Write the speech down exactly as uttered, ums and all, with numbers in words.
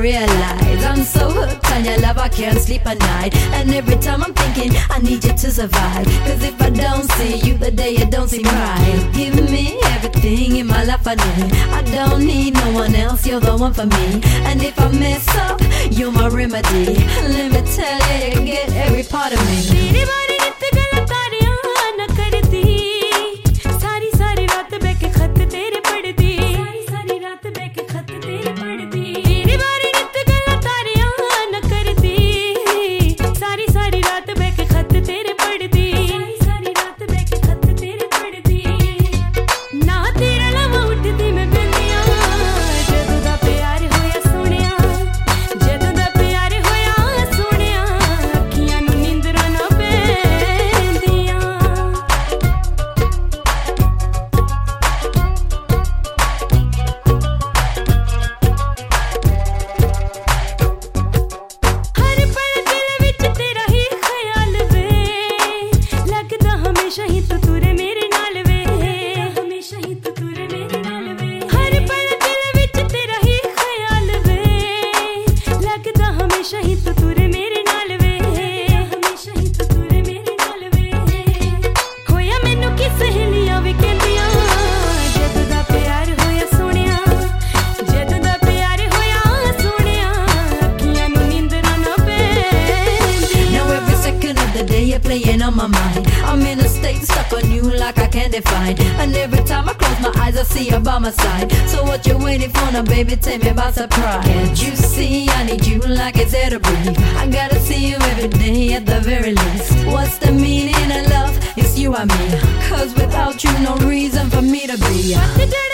realize I'm so hooked on your love I can't sleep at night. And every time I'm thinking I need you to survive, cause if I don't see you the day it don't seem right. Give me everything in my life I need. I don't need no one else, you're the one for me. And if I mess up, you're my remedy. Let me tell you, you get every part of me. Playing on my mind, I'm in a state stuck on you like I can't define. And every time I close my eyes I see you by my side. So what you waiting for now, baby, take me by surprise. Can't you see I need you like it's air to breathe? I gotta see you every day at the very least. What's the meaning of love? It's you and me, cause without you no reason for me to be.